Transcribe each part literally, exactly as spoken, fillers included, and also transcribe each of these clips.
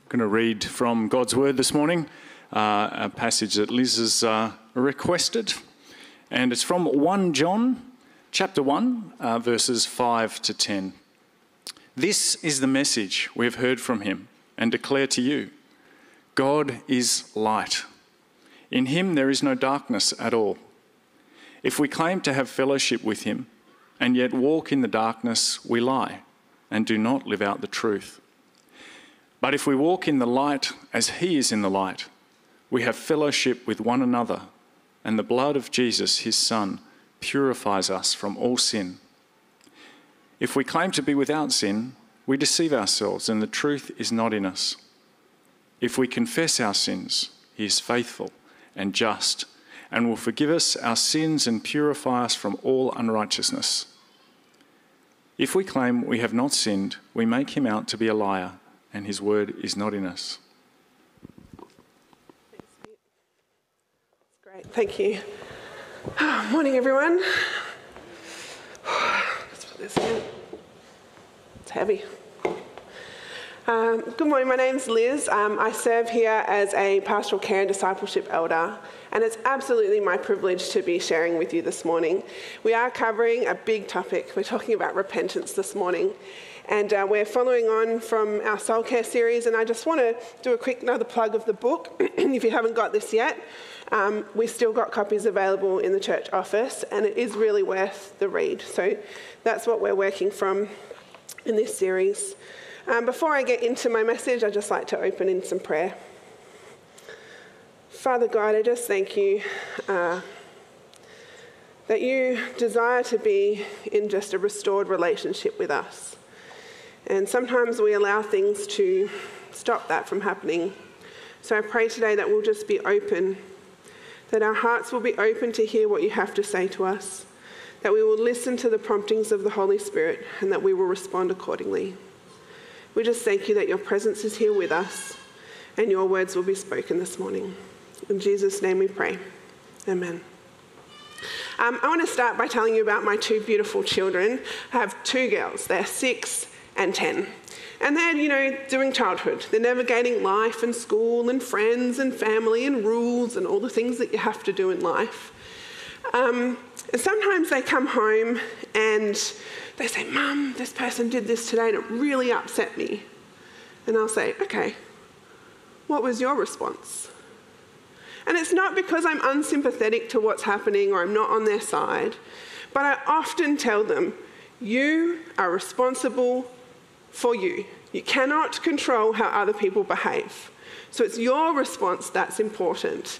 I'm going to read from God's Word this morning, uh, a passage that Liz has uh, requested, and it's from First John chapter one, uh, verses five to ten. This is the message we have heard from him and declare to you. God is light. In him there is no darkness at all. If we claim to have fellowship with him and yet walk in the darkness, we lie and do not live out the truth. But if we walk in the light as he is in the light, we have fellowship with one another, and the blood of Jesus, his Son, purifies us from all sin. If we claim to be without sin, we deceive ourselves and the truth is not in us. If we confess our sins, he is faithful and just and will forgive us our sins and purify us from all unrighteousness. If we claim we have not sinned, we make him out to be a liar, and his word is not in us. That's great, thank you. Oh, morning, everyone. Let's put this in. It's heavy. Um, good morning, my name's Liz. Um, I serve here as a pastoral care and discipleship elder, and it's absolutely my privilege to be sharing with you this morning. We are covering a big topic. We're talking about repentance this morning. And uh, we're following on from our soul care series, and I just want to do a quick another plug of the book. If you haven't got this yet, um, we've still got copies available in the church office, and it is really worth the read. So that's what we're working from in this series. Um, before I get into my message, I'd just like to open in some prayer. Father God, I just thank you uh, that you desire to be in just a restored relationship with us. And sometimes we allow things to stop that from happening. So I pray today that we'll just be open, that our hearts will be open to hear what you have to say to us, that we will listen to the promptings of the Holy Spirit, and that we will respond accordingly. We just thank you that your presence is here with us, and your words will be spoken this morning. In Jesus' name we pray. Amen. Um, I want to start by telling you about my two beautiful children. I have two girls. They're six and ten. And they're, you know, doing childhood. They're navigating life and school and friends and family and rules and all the things that you have to do in life. Um, and sometimes they come home and they say, Mum, this person did this today and it really upset me. And I'll say, okay, what was your response? And it's not because I'm unsympathetic to what's happening or I'm not on their side, but I often tell them, you are responsible for you. You cannot control how other people behave. So it's your response that's important.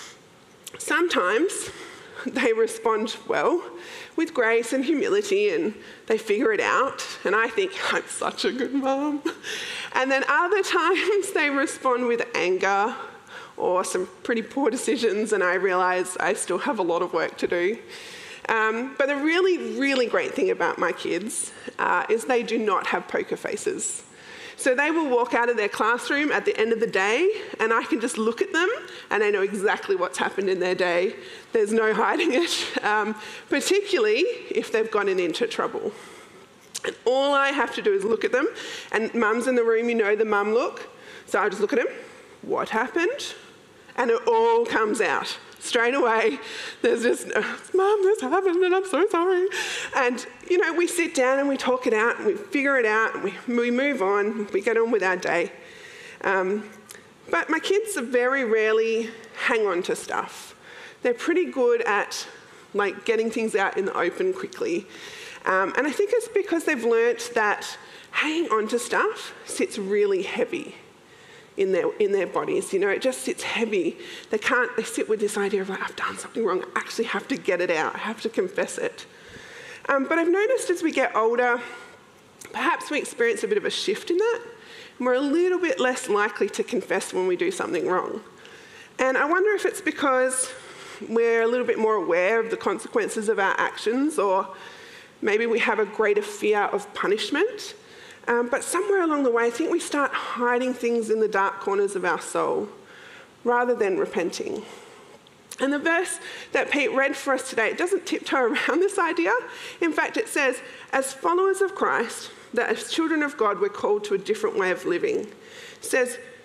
Sometimes they respond well with grace and humility and they figure it out. And I think, I'm such a good mum. And then other times they respond with anger or some pretty poor decisions, and I realise I still have a lot of work to do. Um, but the really, really great thing about my kids uh, is they do not have poker faces. So they will walk out of their classroom at the end of the day and I can just look at them and I know exactly what's happened in their day. There's no hiding it, um, particularly if they've gotten into trouble. And all I have to do is look at them, and mum's in the room, you know the mum look. So I just look at them, what happened? And it all comes out. Straight away, there's just, Mum, this happened and I'm so sorry. And, you know, we sit down and we talk it out and we figure it out and we, we move on, we get on with our day. Um, but my kids very rarely hang on to stuff. They're pretty good at, like, getting things out in the open quickly. Um, and I think it's because they've learnt that hanging on to stuff sits really heavy in their in their bodies. You know, it just sits heavy. They can't, they sit with this idea of like, I've done something wrong, I actually have to get it out, I have to confess it. Um, but I've noticed as we get older, perhaps we experience a bit of a shift in that, and we're a little bit less likely to confess when we do something wrong. And I wonder if it's because we're a little bit more aware of the consequences of our actions, or maybe we have a greater fear of punishment. Um, but somewhere along the way, I think we start hiding things in the dark corners of our soul rather than repenting. And the verse that Pete read for us today, it doesn't tiptoe around this idea. In fact, it says, as followers of Christ, that as children of God, we're called to a different way of living. It says,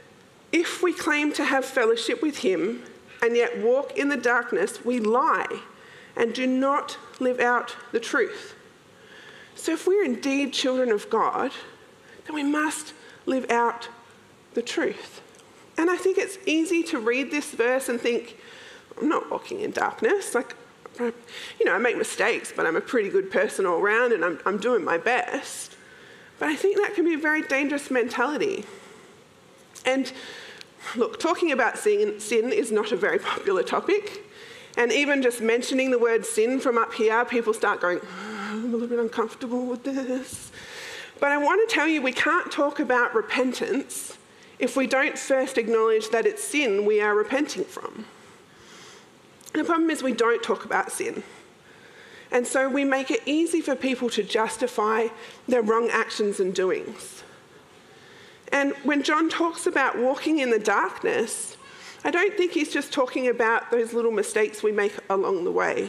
if we claim to have fellowship with him and yet walk in the darkness, we lie and do not live out the truth. So if we're indeed children of God, then we must live out the truth. And I think it's easy to read this verse and think, I'm not walking in darkness. Like, you know, I make mistakes, but I'm a pretty good person all around and I'm, I'm doing my best. But I think that can be a very dangerous mentality. And look, talking about sin, sin is not a very popular topic. And even just mentioning the word sin from up here, people start going, oh, I'm a little bit uncomfortable with this. But I want to tell you, we can't talk about repentance if we don't first acknowledge that it's sin we are repenting from. And the problem is we don't talk about sin. And so we make it easy for people to justify their wrong actions and doings. And when John talks about walking in the darkness, I don't think he's just talking about those little mistakes we make along the way.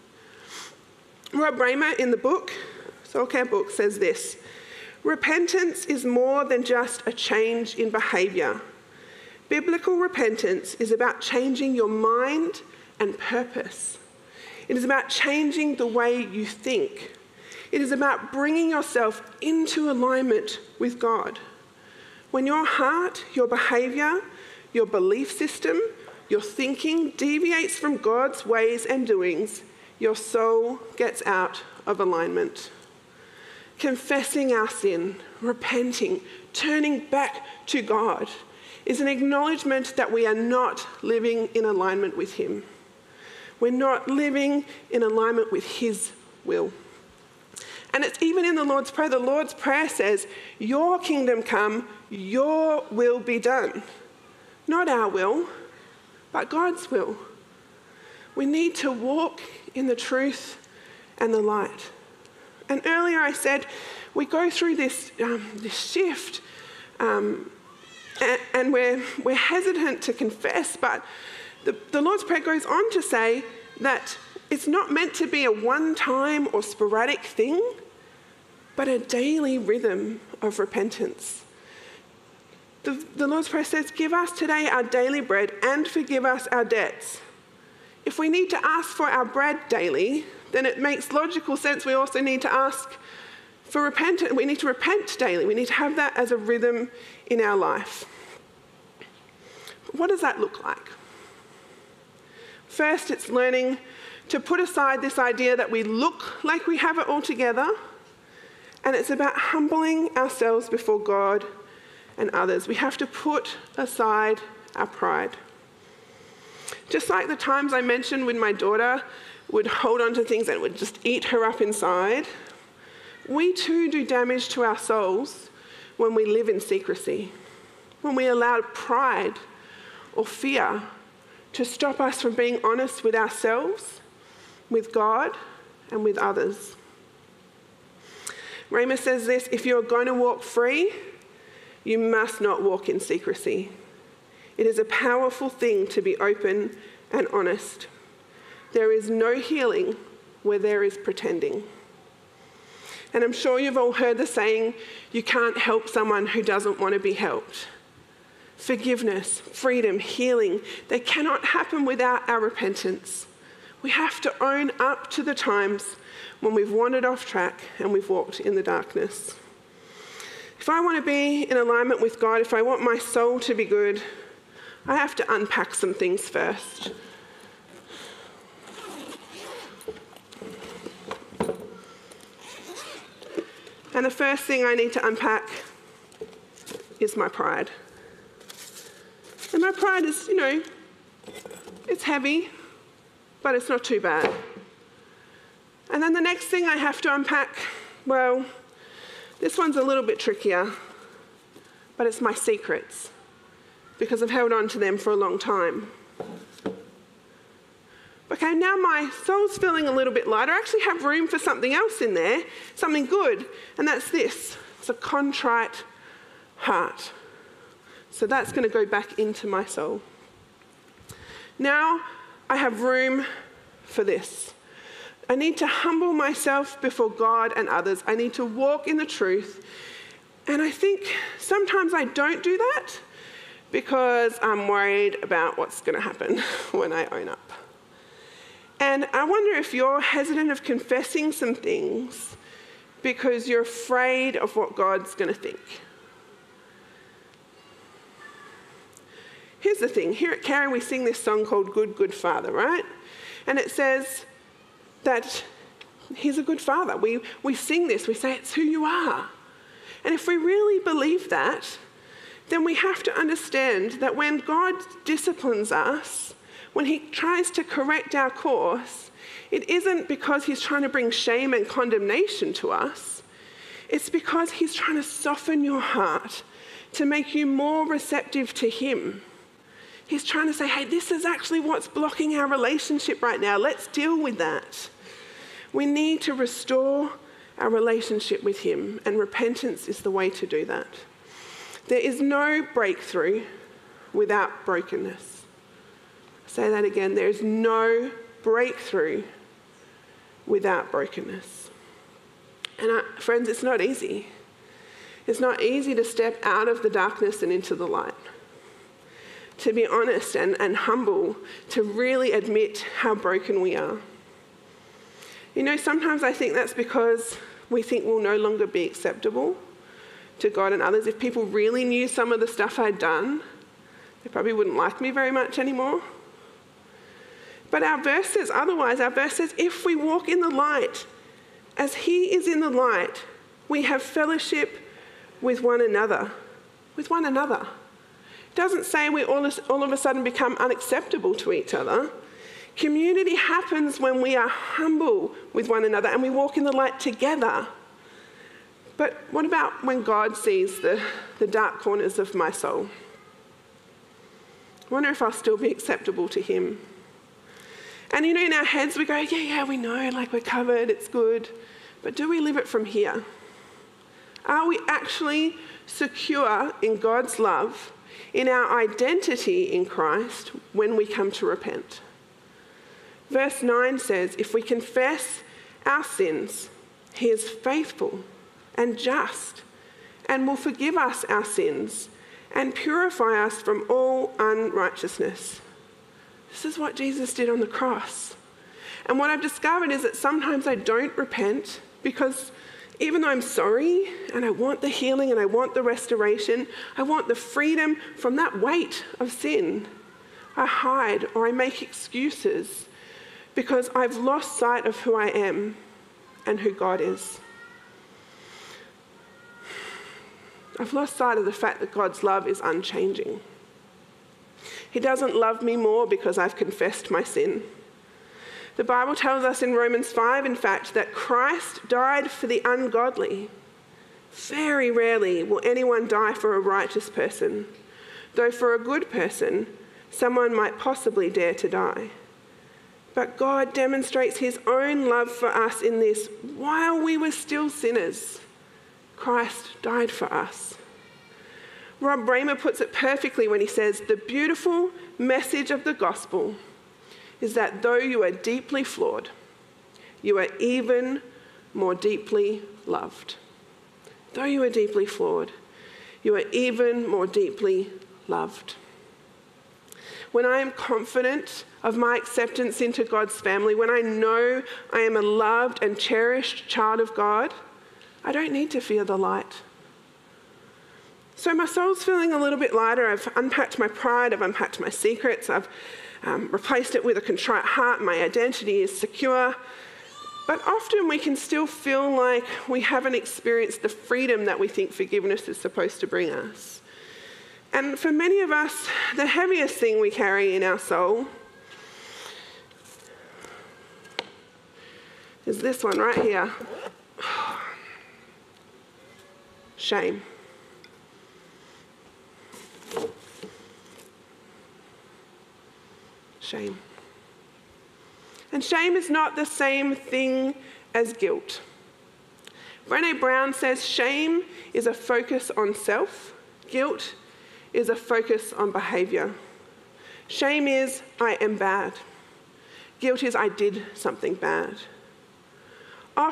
Rob Raymer in the book, Soul Care book, says this: repentance is more than just a change in behaviour. Biblical repentance is about changing your mind and purpose. It is about changing the way you think. It is about bringing yourself into alignment with God. When your heart, your behaviour, your belief system, your thinking deviates from God's ways and doings, your soul gets out of alignment. Confessing our sin, repenting, turning back to God is an acknowledgement that we are not living in alignment with him. We're not living in alignment with his will. And it's even in the Lord's Prayer. The Lord's Prayer says, your kingdom come, your will be done. Not our will, but God's will. We need to walk in the truth and the light. And earlier I said, we go through this, um, this shift um, and, and we're, we're hesitant to confess, but the, the Lord's Prayer goes on to say that it's not meant to be a one-time or sporadic thing, but a daily rhythm of repentance. The, the Lord's Prayer says, give us today our daily bread and forgive us our debts. If we need to ask for our bread daily, then it makes logical sense we also need to ask for repentance. We need to repent daily. We need to have that as a rhythm in our life. But what does that look like? First, it's learning to put aside this idea that we look like we have it all together, and it's about humbling ourselves before God and others. We have to put aside our pride. Just like the times I mentioned when my daughter would hold on to things and would just eat her up inside, we too do damage to our souls when we live in secrecy, when we allow pride or fear to stop us from being honest with ourselves, with God, and with others. Raymer says this: if you're going to walk free, you must not walk in secrecy. It is a powerful thing to be open and honest. There is no healing where there is pretending. And I'm sure you've all heard the saying, you can't help someone who doesn't want to be helped. Forgiveness, freedom, healing, they cannot happen without our repentance. We have to own up to the times when we've wandered off track and we've walked in the darkness. If I want to be in alignment with God, if I want my soul to be good, I have to unpack some things first. And the first thing I need to unpack is my pride. And my pride is, you know, it's heavy, but it's not too bad. And then the next thing I have to unpack, well, this one's a little bit trickier, but it's my secrets, because I've held on to them for a long time. Okay, now my soul's feeling a little bit lighter. I actually have room for something else in there, something good, and that's this. It's a contrite heart. So that's going to go back into my soul. Now I have room for this. I need to humble myself before God and others. I need to walk in the truth. And I think sometimes I don't do that because I'm worried about what's going to happen when I own up. And I wonder if you're hesitant of confessing some things because you're afraid of what God's going to think. Here's the thing. Here at Carey, we sing this song called Good, Good Father, right? And it says that he's a good father. We, we sing this. We say it's who you are. And if we really believe that, then we have to understand that when God disciplines us, when he tries to correct our course, it isn't because he's trying to bring shame and condemnation to us. It's because he's trying to soften your heart to make you more receptive to him. He's trying to say, hey, this is actually what's blocking our relationship right now. Let's deal with that. We need to restore our relationship with him, and repentance is the way to do that. There is no breakthrough without brokenness. I'll say that again. There is no breakthrough without brokenness. And I, friends, it's not easy. It's not easy to step out of the darkness and into the light. To be honest and, and humble, to really admit how broken we are. You know, sometimes I think that's because we think we'll no longer be acceptable to God and others. If people really knew some of the stuff I'd done, they probably wouldn't like me very much anymore. But our verse says otherwise. Our verse says, if we walk in the light, as he is in the light, we have fellowship with one another. With one another. It doesn't say we all, all of a sudden become unacceptable to each other. Community happens when we are humble with one another and we walk in the light together. But what about when God sees the, the dark corners of my soul? I wonder if I'll still be acceptable to him. And you know, in our heads we go, yeah, yeah, we know, like we're covered, it's good. But do we live it from here? Are we actually secure in God's love, in our identity in Christ when we come to repent? Verse nine says, if we confess our sins, he is faithful and just and will forgive us our sins and purify us from all unrighteousness. This is what Jesus did on the cross. And what I've discovered is that sometimes I don't repent because even though I'm sorry and I want the healing and I want the restoration, I want the freedom from that weight of sin, I hide or I make excuses because I've lost sight of who I am and who God is. I've lost sight of the fact that God's love is unchanging. He doesn't love me more because I've confessed my sin. The Bible tells us in Romans five, in fact, that Christ died for the ungodly. Very rarely will anyone die for a righteous person, though for a good person, someone might possibly dare to die. But God demonstrates his own love for us in this: while we were still sinners, Christ died for us. Rob Bramer puts it perfectly when he says, the beautiful message of the gospel is that though you are deeply flawed, you are even more deeply loved. Though you are deeply flawed, you are even more deeply loved. When I am confident of my acceptance into God's family, when I know I am a loved and cherished child of God, I don't need to fear the light. So my soul's feeling a little bit lighter. I've unpacked my pride, I've unpacked my secrets, I've um, replaced it with a contrite heart. My identity is secure. But often we can still feel like we haven't experienced the freedom that we think forgiveness is supposed to bring us. And for many of us, the heaviest thing we carry in our soul is this one right here. Shame. Shame. And shame is not the same thing as guilt. Brené Brown says shame is a focus on self. Guilt is a focus on behaviour. Shame is, I am bad. Guilt is, I did something bad.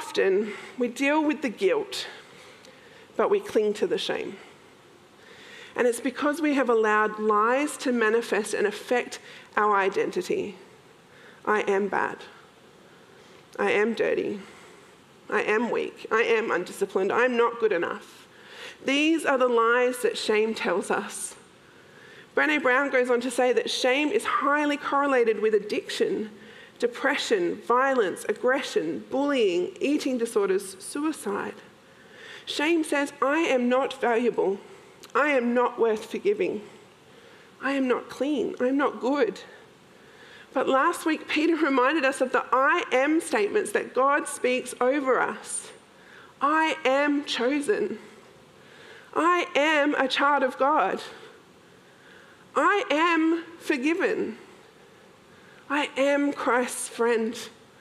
Often we deal with the guilt, but we cling to the shame. And it's because we have allowed lies to manifest and affect our identity. I am bad. I am dirty. I am weak. I am undisciplined. I'm not good enough. These are the lies that shame tells us. Brené Brown goes on to say that shame is highly correlated with addiction, depression, violence, aggression, bullying, eating disorders, suicide. Shame says, I am not valuable. I am not worth forgiving. I am not clean. I am not good. But last week, Peter reminded us of the I am statements that God speaks over us. I am chosen. I am a child of God. I am forgiven. I am Christ's friend.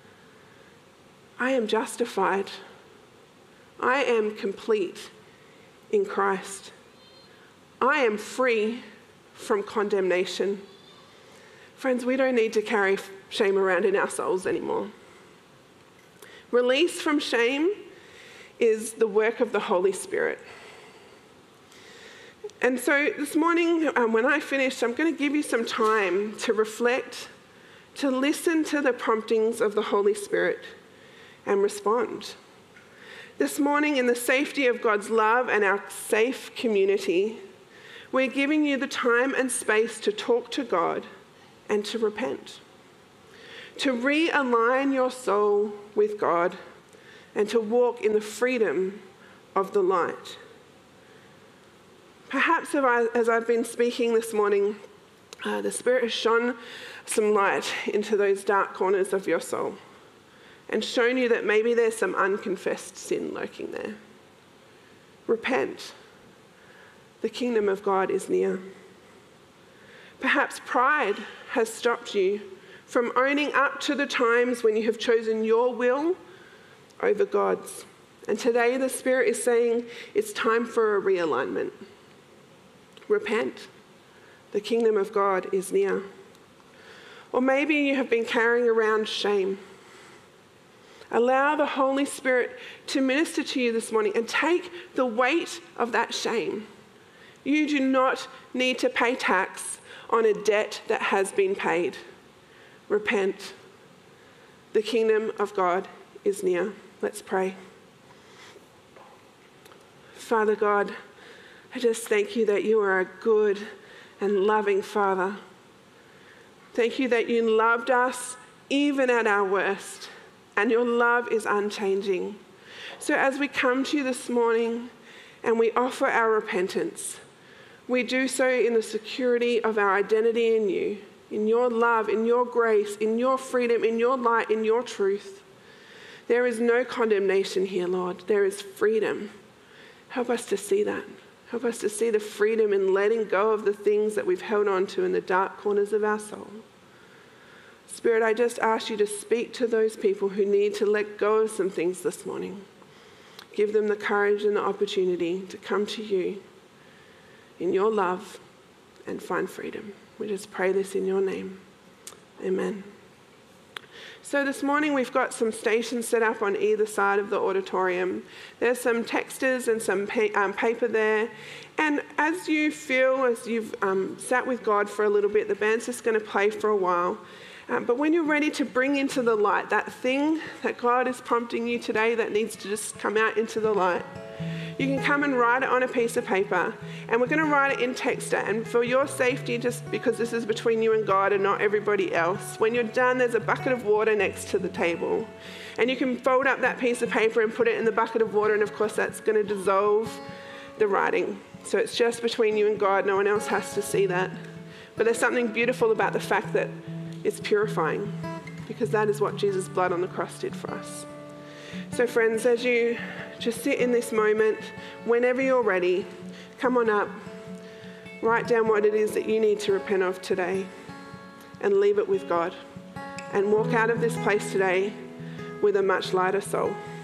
I am justified. I am complete in Christ. I am free from condemnation. Friends, we don't need to carry shame around in our souls anymore. Release from shame is the work of the Holy Spirit. And so this morning, um, when I finish, I'm going to give you some time to reflect, to listen to the promptings of the Holy Spirit and respond. This morning, in the safety of God's love and our safe community, we're giving you the time and space to talk to God and to repent, to realign your soul with God and to walk in the freedom of the light. Perhaps as I've been speaking this morning, uh, the Spirit has shone some light into those dark corners of your soul and shown you that maybe there's some unconfessed sin lurking there. Repent. The kingdom of God is near. Perhaps pride has stopped you from owning up to the times when you have chosen your will over God's. And today the Spirit is saying it's time for a realignment. Repent. The kingdom of God is near. Or maybe you have been carrying around shame. Allow the Holy Spirit to minister to you this morning and take the weight of that shame. You do not need to pay tax on a debt that has been paid. Repent. The kingdom of God is near. Let's pray. Father God, I just thank you that you are a good and loving Father. Thank you that you loved us even at our worst, and your love is unchanging. So as we come to you this morning and we offer our repentance, we do so in the security of our identity in you, in your love, in your grace, in your freedom, in your light, in your truth. There is no condemnation here, Lord. There is freedom. Help us to see that. Help us to see the freedom in letting go of the things that we've held on to in the dark corners of our soul. Spirit, I just ask you to speak to those people who need to let go of some things this morning. Give them the courage and the opportunity to come to you in your love and find freedom. We just pray this in your name. Amen. So this morning we've got some stations set up on either side of the auditorium. There's some texters and some pa- um, paper there. And as you feel, as you've um, sat with God for a little bit, the band's just going to play for a while. Um, but when you're ready to bring into the light that thing that God is prompting you today that needs to just come out into the light, you can come and write it on a piece of paper, and we're going to write it in Texter. And for your safety, just because this is between you and God and not everybody else, when you're done, there's a bucket of water next to the table. And you can fold up that piece of paper and put it in the bucket of water, and of course that's going to dissolve the writing. So it's just between you and God. No one else has to see that. But there's something beautiful about the fact that it's purifying, because that is what Jesus' blood on the cross did for us. So friends, as you just sit in this moment, whenever you're ready, come on up, write down what it is that you need to repent of today and leave it with God, and walk out of this place today with a much lighter soul.